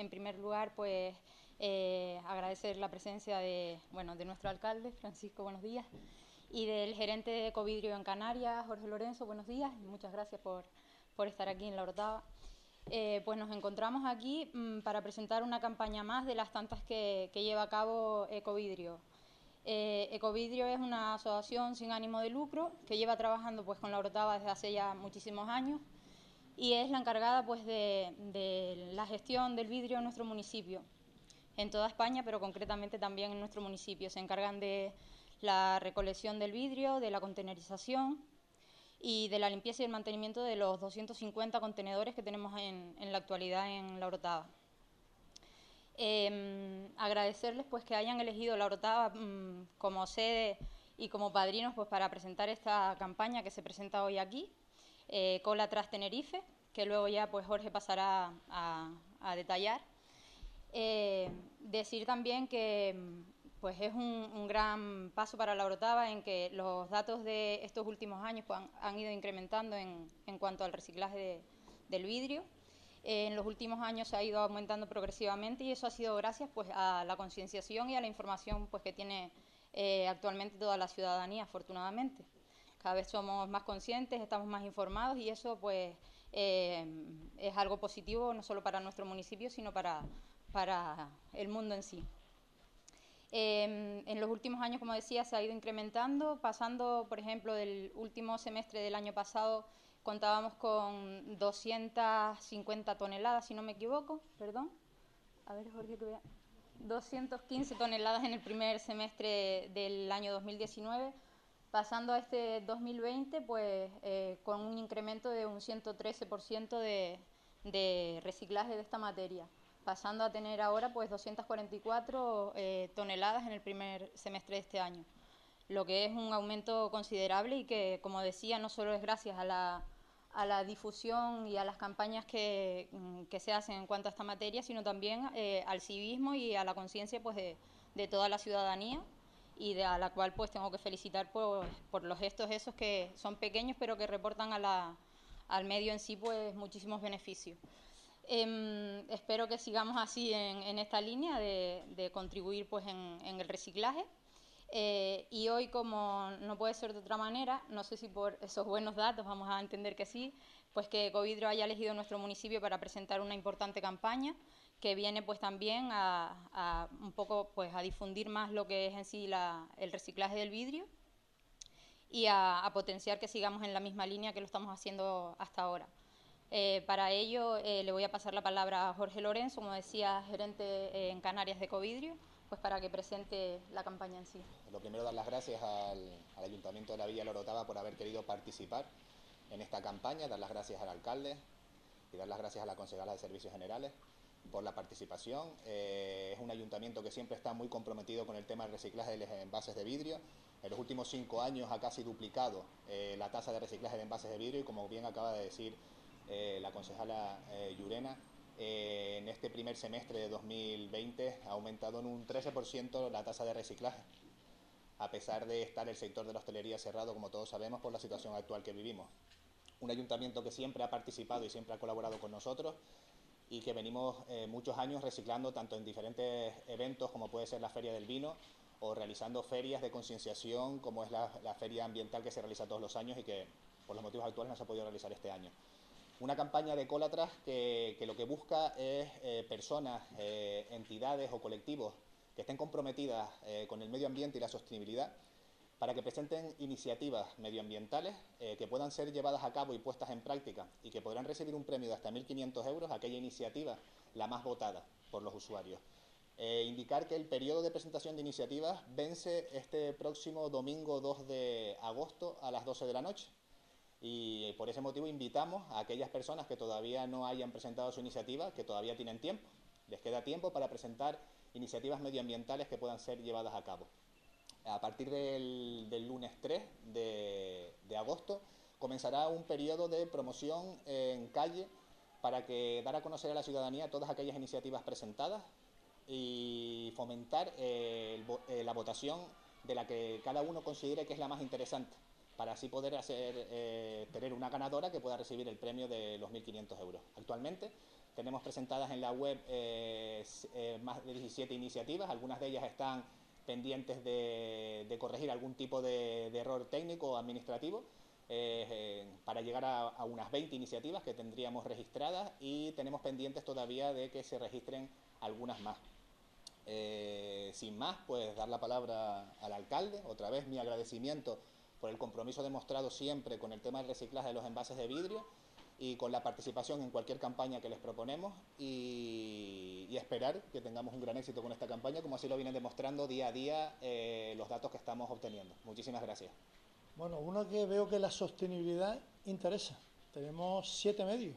en primer lugar, pues agradecer la presencia de nuestro alcalde, Francisco, buenos días, y del gerente de Ecovidrio en Canarias, Jorge Lorenzo, buenos días, y muchas gracias por estar aquí en La Orotava. Pues nos encontramos aquí para presentar una campaña más de las tantas que lleva a cabo Ecovidrio. Ecovidrio es una asociación sin ánimo de lucro que lleva trabajando pues con La Orotava desde hace ya muchísimos años y es la encargada pues de la gestión del vidrio en nuestro municipio, en toda España, pero concretamente también en nuestro municipio. Se encargan de la recolección del vidrio, de la contenerización y de la limpieza y el mantenimiento de los 250 contenedores que tenemos en la actualidad en La Orotava. Agradecerles pues que hayan elegido La Orotava como sede y como padrinos pues para presentar esta campaña que se presenta hoy aquí, Cola tras Tenerife, que luego ya pues Jorge pasará a detallar. Decir también que pues es un gran paso para La Orotava en que los datos de estos últimos años pues, han ido incrementando en cuanto al reciclaje del vidrio. En los últimos años se ha ido aumentando progresivamente y eso ha sido gracias pues, a la concienciación y a la información pues, que tiene actualmente toda la ciudadanía, afortunadamente. Cada vez somos más conscientes, estamos más informados y eso pues, es algo positivo no solo para nuestro municipio, sino para el mundo en sí. En los últimos años, como decía, se ha ido incrementando, pasando, por ejemplo, del último semestre del año pasado contábamos con 250 toneladas, si no me equivoco, perdón. A ver, Jorge, que vea. 215 toneladas en el primer semestre del año 2019, pasando a este 2020 pues, con un incremento de un 113% de reciclaje de esta materia, pasando a tener ahora pues 244 toneladas en el primer semestre de este año, lo que es un aumento considerable y que, como decía, no solo es gracias a la difusión y a las campañas que se hacen en cuanto a esta materia, sino también al civismo y a la conciencia pues, de toda la ciudadanía y a la cual pues tengo que felicitar por los gestos esos que son pequeños pero que reportan al medio en sí pues muchísimos beneficios. Espero que sigamos así en esta línea de contribuir pues en el reciclaje. Y hoy, como no puede ser de otra manera, no sé si por esos buenos datos vamos a entender que sí, pues que Ecovidrio haya elegido nuestro municipio para presentar una importante campaña que viene pues también a un poco pues a difundir más lo que es en sí el reciclaje del vidrio y a potenciar que sigamos en la misma línea que lo estamos haciendo hasta ahora. Para ello le voy a pasar la palabra a Jorge Lorenzo, como decía, gerente en Canarias de Ecovidrio, pues para que presente la campaña en sí. Lo primero, dar las gracias al Ayuntamiento de la Villa La Orotava por haber querido participar en esta campaña, dar las gracias al alcalde y dar las gracias a la concejala de Servicios Generales por la participación. Es un ayuntamiento que siempre está muy comprometido con el tema del reciclaje de los envases de vidrio. En los últimos 5 años ha casi duplicado la tasa de reciclaje de envases de vidrio y, como bien acaba de decir la concejala Llurena, en este primer semestre de 2020 ha aumentado en un 13% la tasa de reciclaje, a pesar de estar el sector de la hostelería cerrado, como todos sabemos, por la situación actual que vivimos. Un ayuntamiento que siempre ha participado y siempre ha colaborado con nosotros y que venimos muchos años reciclando tanto en diferentes eventos como puede ser la Feria del Vino o realizando ferias de concienciación como es la feria ambiental que se realiza todos los años y que por los motivos actuales no se ha podido realizar este año. Una campaña de Colatras que lo que busca es personas, entidades o colectivos que estén comprometidas con el medio ambiente y la sostenibilidad para que presenten iniciativas medioambientales que puedan ser llevadas a cabo y puestas en práctica y que podrán recibir un premio de hasta 1.500 euros a aquella iniciativa la más votada por los usuarios. Indicar que el periodo de presentación de iniciativas vence este próximo domingo 2 de agosto a las 12 de la noche. Y por ese motivo invitamos a aquellas personas que todavía no hayan presentado su iniciativa, que todavía tienen tiempo. Les queda tiempo para presentar iniciativas medioambientales que puedan ser llevadas a cabo. A partir del lunes 3 de agosto comenzará un periodo de promoción en calle para que dar a conocer a la ciudadanía todas aquellas iniciativas presentadas y fomentar la votación de la que cada uno considere que es la más interesante, para así poder tener una ganadora que pueda recibir el premio de los 1.500 euros. Actualmente Tenemos presentadas en la web más de 17 iniciativas, algunas de ellas están pendientes de corregir algún tipo de error técnico o administrativo, para llegar a unas 20 iniciativas que tendríamos registradas, y tenemos pendientes todavía de que se registren algunas más. Sin más, pues dar la palabra al alcalde. Otra vez mi agradecimiento por el compromiso demostrado siempre con el tema del reciclaje de los envases de vidrio y con la participación en cualquier campaña que les proponemos, y esperar que tengamos un gran éxito con esta campaña, como así lo vienen demostrando día a día los datos que estamos obteniendo. Muchísimas gracias. Bueno, uno que veo que la sostenibilidad interesa. Tenemos 7 medios.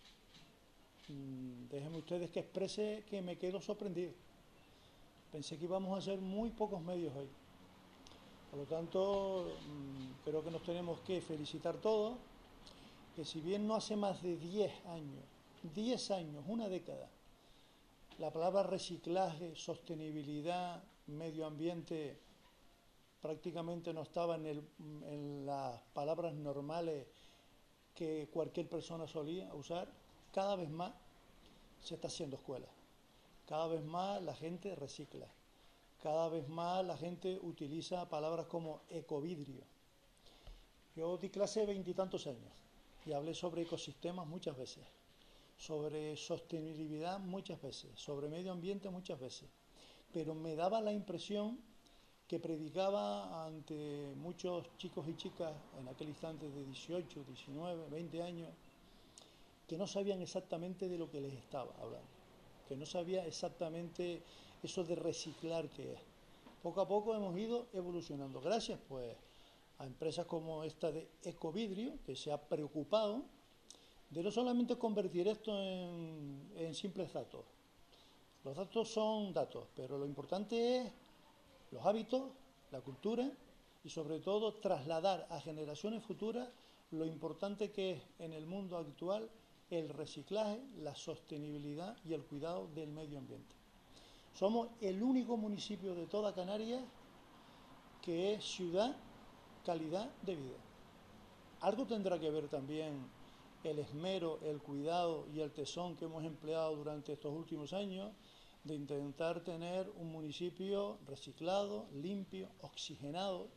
Déjenme ustedes que exprese que me quedo sorprendido. Pensé que íbamos a ser muy pocos medios hoy. Por lo tanto, creo que nos tenemos que felicitar todos, que si bien no hace más de 10 años, una década, la palabra reciclaje, sostenibilidad, medio ambiente prácticamente no estaba en las palabras normales que cualquier persona solía usar, cada vez más se está haciendo escuela. Cada vez más la gente recicla. Cada vez más la gente utiliza palabras como ecovidrio. Yo di clase 20 y tantos años y hablé sobre ecosistemas muchas veces, sobre sostenibilidad muchas veces, sobre medio ambiente muchas veces, pero me daba la impresión que predicaba ante muchos chicos y chicas en aquel instante de 18, 19, 20 años, que no sabían exactamente de lo que les estaba hablando, que no sabía exactamente eso de reciclar qué es. Poco a poco hemos ido evolucionando, gracias pues a empresas como esta de Ecovidrio, que se ha preocupado de no solamente convertir esto en simples datos. Los datos son datos, pero lo importante es los hábitos, la cultura y sobre todo trasladar a generaciones futuras lo importante que es en el mundo actual el reciclaje, la sostenibilidad y el cuidado del medio ambiente. Somos el único municipio de toda Canarias que es ciudad calidad de vida. Algo tendrá que ver también el esmero, el cuidado y el tesón que hemos empleado durante estos últimos años de intentar tener un municipio reciclado, limpio, oxigenado.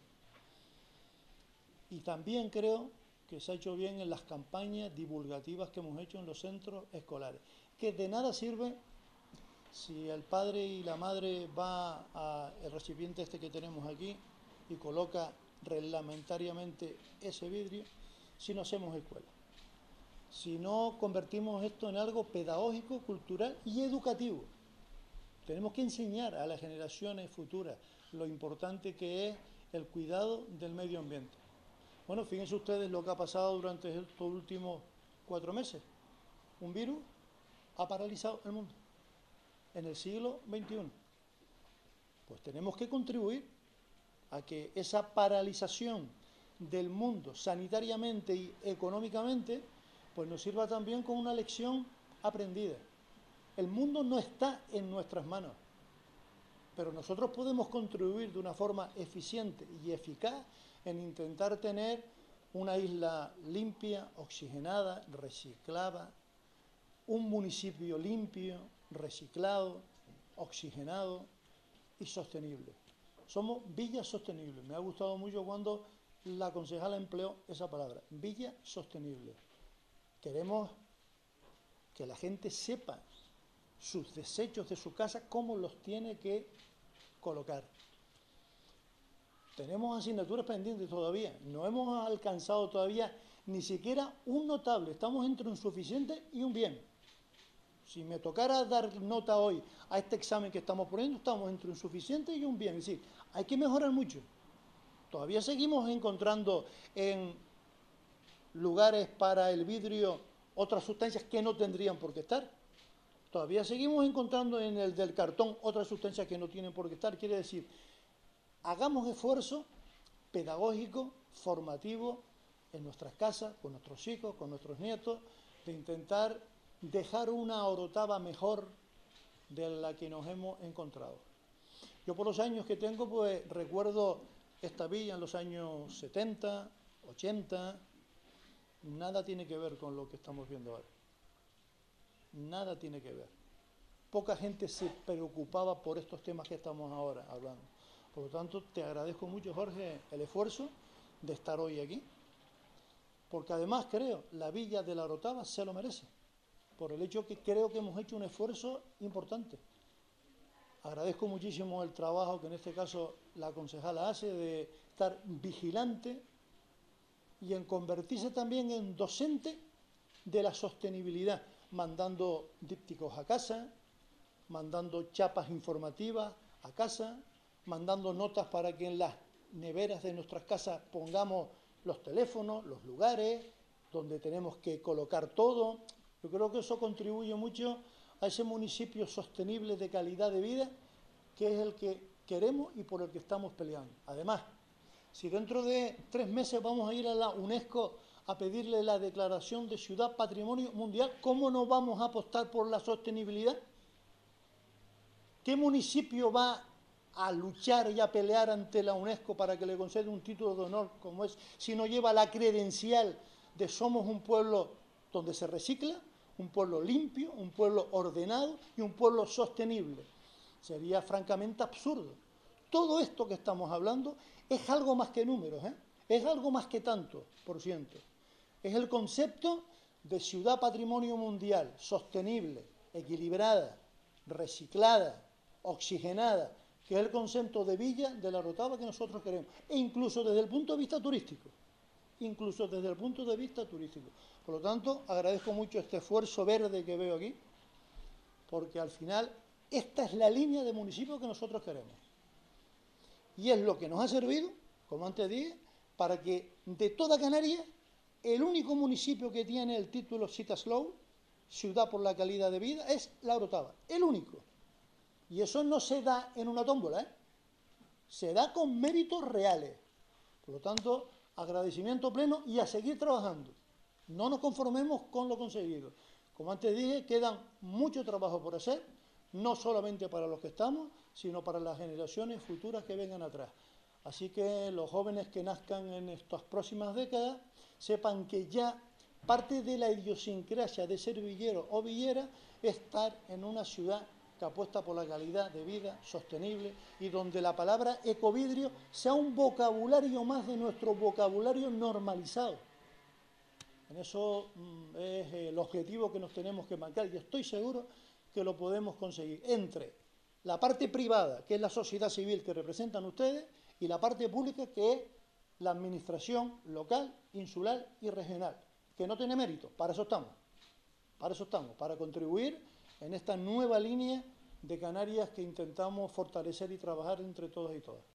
Y también creo que se ha hecho bien en las campañas divulgativas que hemos hecho en los centros escolares, que de nada sirve si el padre y la madre va al recipiente este que tenemos aquí y coloca reglamentariamente ese vidrio si no hacemos escuela, si no convertimos esto en algo pedagógico, cultural y educativo. Tenemos que enseñar a las generaciones futuras lo importante que es el cuidado del medio ambiente. Bueno, fíjense ustedes lo que ha pasado durante estos últimos 4 meses. Un virus ha paralizado el mundo en el siglo XXI. Pues tenemos que contribuir a que esa paralización del mundo sanitariamente y económicamente pues nos sirva también como una lección aprendida. El mundo no está en nuestras manos, pero nosotros podemos contribuir de una forma eficiente y eficaz en intentar tener una isla limpia, oxigenada, reciclada, un municipio limpio, reciclado, oxigenado y sostenible. Somos Villa Sostenible. Me ha gustado mucho cuando la concejala empleó esa palabra, Villa Sostenible. Queremos que la gente sepa sus desechos de su casa, cómo los tiene que colocar. Tenemos asignaturas pendientes todavía, no hemos alcanzado todavía ni siquiera un notable, estamos entre un suficiente y un bien. Si me tocara dar nota hoy a este examen que estamos poniendo, estamos entre un suficiente y un bien, es decir, hay que mejorar mucho. Todavía seguimos encontrando en lugares para el vidrio otras sustancias que no tendrían por qué estar. Todavía seguimos encontrando en el del cartón otras sustancias que no tienen por qué estar. Quiere decir, hagamos esfuerzo pedagógico, formativo, en nuestras casas, con nuestros hijos, con nuestros nietos, de intentar dejar una orotava mejor de la que nos hemos encontrado. Yo por los años que tengo, pues recuerdo esta villa en los años 70, 80, nada tiene que ver con lo que estamos viendo ahora. nada tiene que ver. Poca gente se preocupaba por estos temas que estamos ahora hablando. Por lo tanto, te agradezco mucho, Jorge, el esfuerzo de estar hoy aquí, porque además creo la Villa de la Orotava se lo merece, por el hecho que creo que hemos hecho un esfuerzo importante. Agradezco muchísimo el trabajo que en este caso la concejala hace de estar vigilante y en convertirse también en docente de la sostenibilidad, mandando dípticos a casa, mandando chapas informativas a casa, mandando notas para que en las neveras de nuestras casas pongamos los teléfonos, los lugares, donde tenemos que colocar todo. Yo creo que eso contribuye mucho a ese municipio sostenible de calidad de vida, que es el que queremos y por el que estamos peleando. Además, si dentro de 3 meses vamos a ir a la UNESCO a pedirle la declaración de Ciudad Patrimonio Mundial, ¿cómo no vamos a apostar por la sostenibilidad? ¿Qué municipio va a luchar y a pelear ante la UNESCO para que le conceda un título de honor como es, si no lleva la credencial de somos un pueblo donde se recicla, un pueblo limpio, un pueblo ordenado y un pueblo sostenible? Sería francamente absurdo. Todo esto que estamos hablando es algo más que números, es algo más que tanto por ciento. Es el concepto de ciudad patrimonio mundial, sostenible, equilibrada, reciclada, oxigenada, que es el concepto de Villa de la Orotava que nosotros queremos, e incluso desde el punto de vista turístico, Por lo tanto, agradezco mucho este esfuerzo verde que veo aquí, porque al final esta es la línea de municipio que nosotros queremos. Y es lo que nos ha servido, como antes dije, para que de toda Canarias, el único municipio que tiene el título Citaslow, Ciudad por la Calidad de Vida, es la Orotava, el único. Y eso no se da en una tómbola, se da con méritos reales. Por lo tanto, agradecimiento pleno y a seguir trabajando. No nos conformemos con lo conseguido. Como antes dije, quedan mucho trabajo por hacer, no solamente para los que estamos, sino para las generaciones futuras que vengan atrás. Así que los jóvenes que nazcan en estas próximas décadas sepan que ya parte de la idiosincrasia de ser villero o villera es estar en una ciudad que apuesta por la calidad de vida sostenible y donde la palabra ecovidrio sea un vocabulario más de nuestro vocabulario normalizado. En eso es el objetivo que nos tenemos que marcar y estoy seguro que lo podemos conseguir entre la parte privada, que es la sociedad civil que representan ustedes, y la parte pública, que es la administración local, insular y regional, que no tiene mérito, para eso estamos, para contribuir en esta nueva línea de Canarias que intentamos fortalecer y trabajar entre todos y todas.